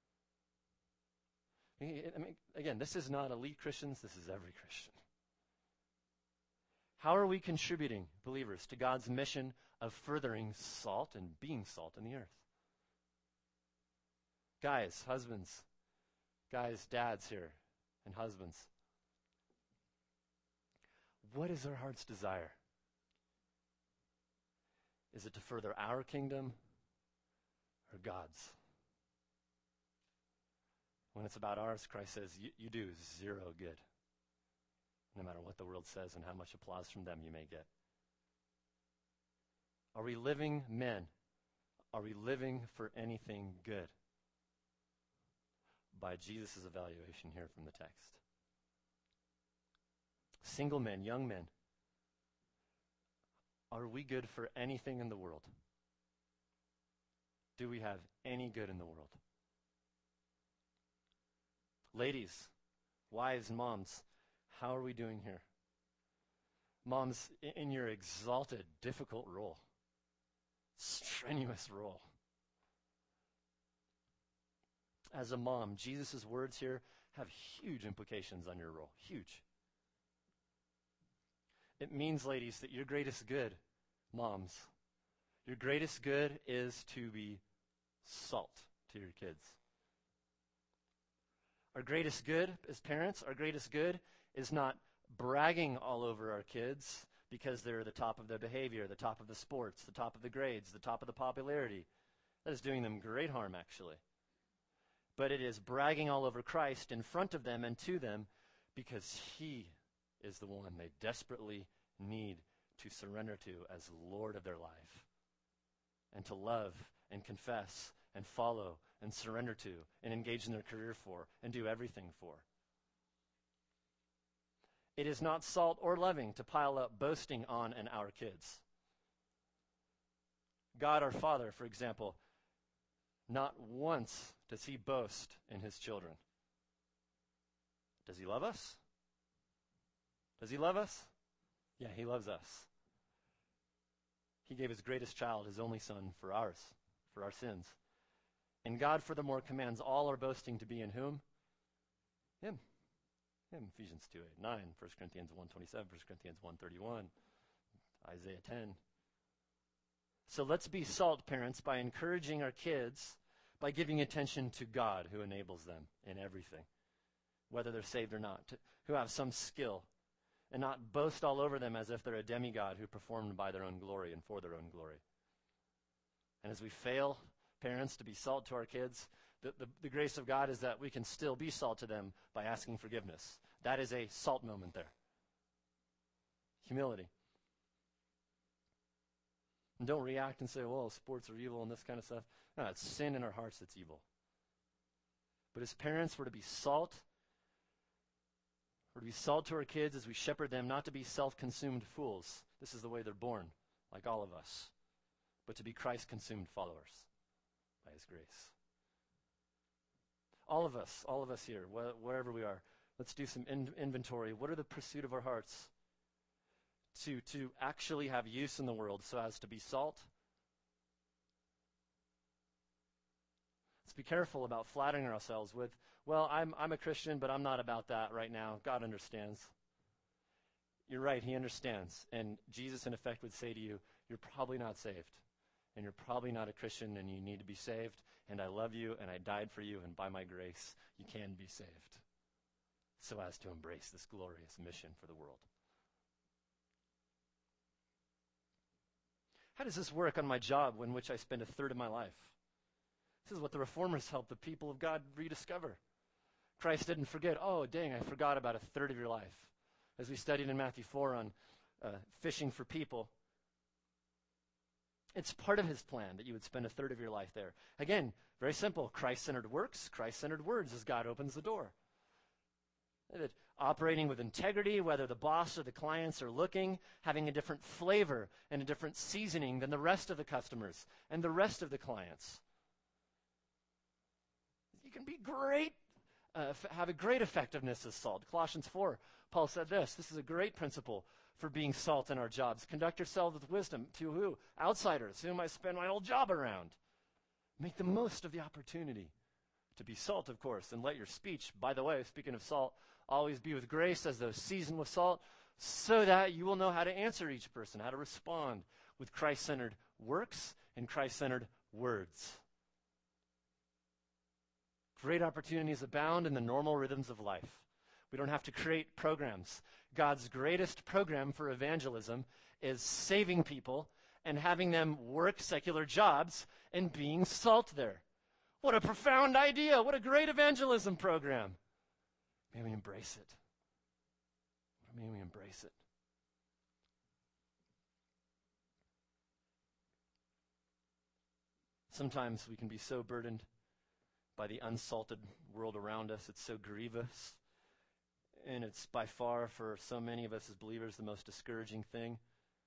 I mean, again, this is not elite Christians, this is every Christian. How are we contributing, believers, to God's mission of furthering salt and being salt in the earth? Guys, husbands, dads here, and husbands. What is our heart's desire? Is it to further our kingdom or God's? When it's about ours, Christ says, you do zero good, no matter what the world says and how much applause from them you may get. Are we living men? Are we living for anything good? By Jesus' evaluation here from the text. Single men, young men, are we good for anything in the world? Do we have any good in the world? Ladies, wives, moms, how are we doing here? Moms, in your exalted, difficult role, strenuous role. As a mom, Jesus' words here have huge implications on your role. Huge. It means, ladies, that your greatest good, moms, your greatest good is to be salt to your kids. Our greatest good as parents, our greatest good is not bragging all over our kids because they're the top of their behavior, the top of the sports, the top of the grades, the top of the popularity. That is doing them great harm, actually. But it is bragging all over Christ in front of them and to them because he is the one they desperately need to surrender to as Lord of their life and to love and confess and follow and surrender to and engage in their career for and do everything for. It is not salt or loving to pile up boasting on and our kids. God our Father, for example, not once does he boast in his children. Does he love us? Does he love us? Yeah, he loves us. He gave his greatest child, his only son, for our sins. And God furthermore commands all our boasting to be in whom? Him. Him. Ephesians 2:8-9, 1 Corinthians 1:27, 1 Corinthians 1:31, Isaiah 10. So let's be salt, parents, by encouraging our kids, by giving attention to God who enables them in everything, whether they're saved or not, who have some skill, and not boast all over them as if they're a demigod who performed by their own glory and for their own glory. And as we fail, parents, to be salt to our kids, the grace of God is that we can still be salt to them by asking forgiveness. That is a salt moment there. Humility. And don't react and say, well, sports are evil and this kind of stuff. No, it's sin in our hearts that's evil. But as parents, we're to be salt. We're to be salt to our kids as we shepherd them, not to be self-consumed fools. This is the way they're born, like all of us. But to be Christ-consumed followers by his grace. All of us here, wherever we are, let's do some inventory. What are the pursuit of our hearts? To actually have use in the world so as to be salt. Let's be careful about flattering ourselves with, well, I'm a Christian, but I'm not about that right now. God understands. You're right, he understands. And Jesus, in effect, would say to you, you're probably not saved. And you're probably not a Christian, and you need to be saved. And I love you, and I died for you, and by my grace, you can be saved. So as to embrace this glorious mission for the world. How does this work on my job in which I spend a third of my life? This is what the reformers helped the people of God rediscover. Christ didn't forget, oh, dang, I forgot about a third of your life. As we studied in Matthew 4 on fishing for people, it's part of his plan that you would spend a third of your life there. Again, very simple, Christ-centered works, Christ-centered words as God opens the door. That operating with integrity, whether the boss or the clients are looking, having a different flavor and a different seasoning than the rest of the customers and the rest of the clients. You can be great, have a great effectiveness as salt. Colossians 4, Paul said this is a great principle for being salt in our jobs. Conduct yourselves with wisdom to who? Outsiders, whom I spend my whole job around. Make the most of the opportunity to be salt, of course, and let your speech, by the way, speaking of salt, always be with grace as though seasoned with salt, so that you will know how to answer each person, how to respond with Christ-centered works and Christ-centered words. Great opportunities abound in the normal rhythms of life. We don't have to create programs. God's greatest program for evangelism is saving people and having them work secular jobs and being salt there. What a profound idea. What a great evangelism program. May we embrace it. May we embrace it. Sometimes we can be so burdened by the unsalted world around us. It's so grievous. And it's by far, for so many of us as believers, the most discouraging thing.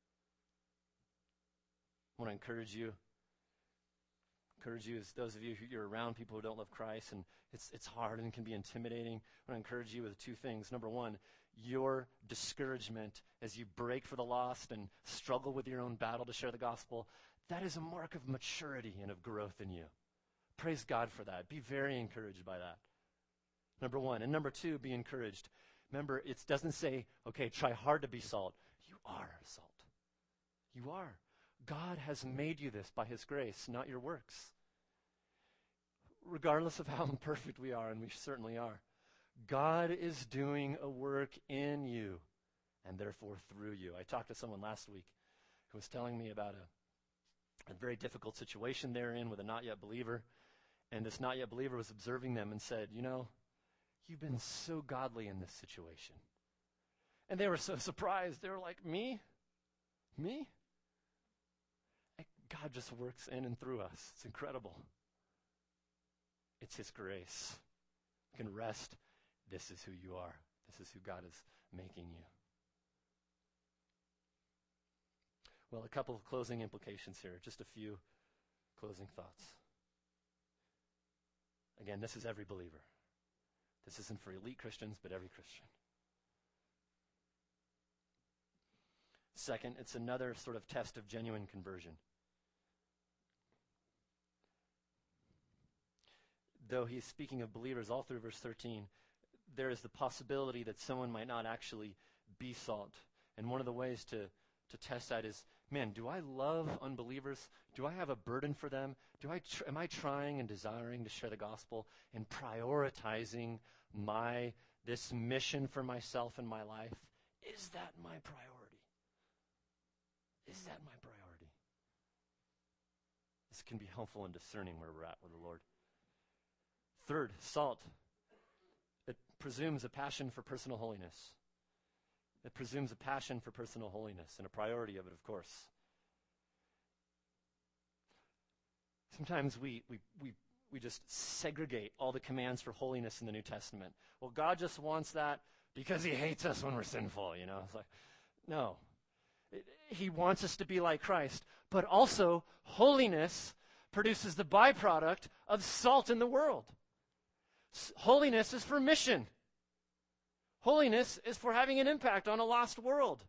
I want to encourage you as those of you who you're around people who don't love Christ, and it's hard and can be intimidating. I want to encourage you with two things. Number one, your discouragement as you break for the lost and struggle with your own battle to share the gospel, that is a mark of maturity and of growth in you. Praise God for that. Be very encouraged by that. Number one. And number two, be encouraged. Remember, it doesn't say, okay, try hard to be salt. You are salt. You are. God has made you this by his grace, not your works. Regardless of how imperfect we are, and we certainly are, God is doing a work in you, and therefore through you. I talked to someone last week who was telling me about a very difficult situation they're in with a not yet believer, and this not yet believer was observing them and said, you know, you've been so godly in this situation. And they were so surprised. They were like, me? Me? God just works in and through us. It's incredible. It's his grace. You can rest. This is who you are. This is who God is making you. Well, a couple of closing implications here, just a few closing thoughts. Again, this is every believer. This isn't for elite Christians, but every Christian. Second, it's another sort of test of genuine conversion. Though he's speaking of believers all through verse 13, there is the possibility that someone might not actually be salt. And one of the ways to test that is, man, do I love unbelievers? Do I have a burden for them? Am I trying and desiring to share the gospel and prioritizing this mission for myself and my life? Is that my priority? Is that my priority? This can be helpful in discerning where we're at with the Lord. Third, salt. It presumes a passion for personal holiness. It presumes a passion for personal holiness and a priority of it, of course. Sometimes we just segregate all the commands for holiness in the New Testament. Well, God just wants that because he hates us when we're sinful, you know. It's like, no. He wants us to be like Christ. But also, holiness produces the byproduct of salt in the world. Holiness is for mission. Holiness is for having an impact on a lost world.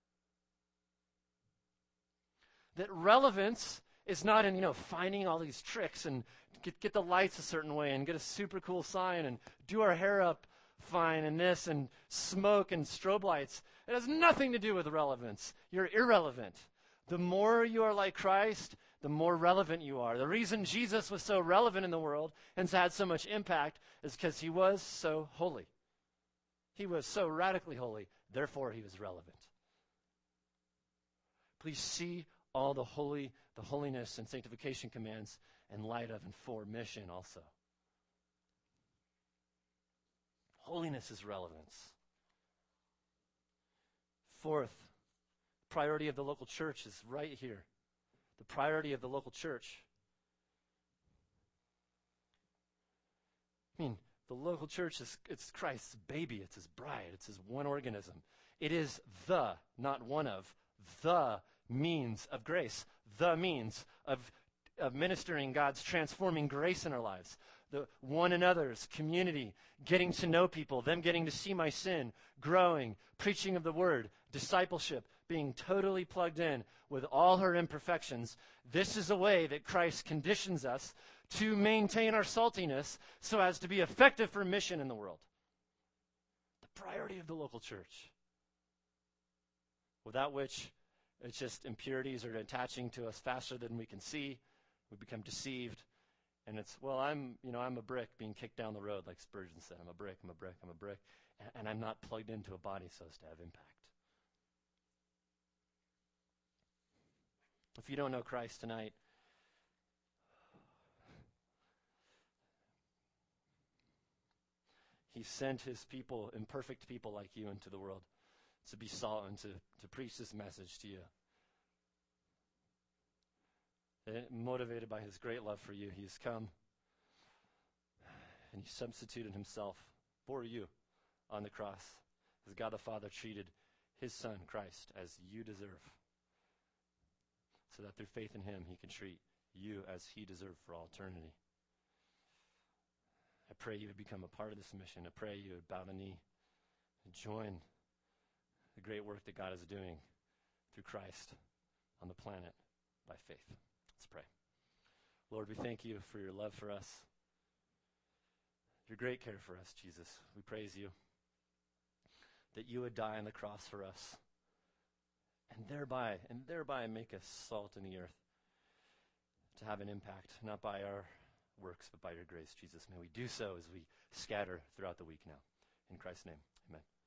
That relevance is not in, finding all these tricks and get the lights a certain way and get a super cool sign and do our hair up fine and this and smoke and strobe lights. It has nothing to do with relevance. You're irrelevant. The more you are like Christ, the more relevant you are. The reason Jesus was so relevant in the world and had so much impact is because he was so holy. He was so radically holy, therefore he was relevant. Please see all the holiness and sanctification commands in light of and for mission also. Holiness is relevance. Fourth, priority of the local church is right here. The priority of the local church. The local church it's Christ's baby. It's his bride. It's his one organism. It is not one of, the means of grace. The means of ministering God's transforming grace in our lives. The one another's community, getting to know people, them getting to see my sin, growing, preaching of the word, discipleship, being totally plugged in with all her imperfections. This is a way that Christ conditions us to maintain our saltiness so as to be effective for mission in the world. The priority of the local church. Without which, it's just impurities are attaching to us faster than we can see. We become deceived. And it's, I'm a brick being kicked down the road, like Spurgeon said. I'm a brick. And I'm not plugged into a body so as to have impact. If you don't know Christ tonight, he sent his people, imperfect people like you, into the world to be salt and to preach this message to you. Motivated by his great love for you, he's come and he substituted himself for you on the cross as God the Father treated his Son, Christ, as you deserve, so that through faith in him he can treat you as he deserved for all eternity. I pray you would become a part of this mission. I pray you would bow the knee and join the great work that God is doing through Christ on the planet by faith. Let's pray. Lord, we thank you for your love for us, your great care for us, Jesus. We praise you that you would die on the cross for us and thereby make us salt in the earth to have an impact, not by our works, but by your grace, Jesus. May we do so as we scatter throughout the week now. In Christ's name, amen.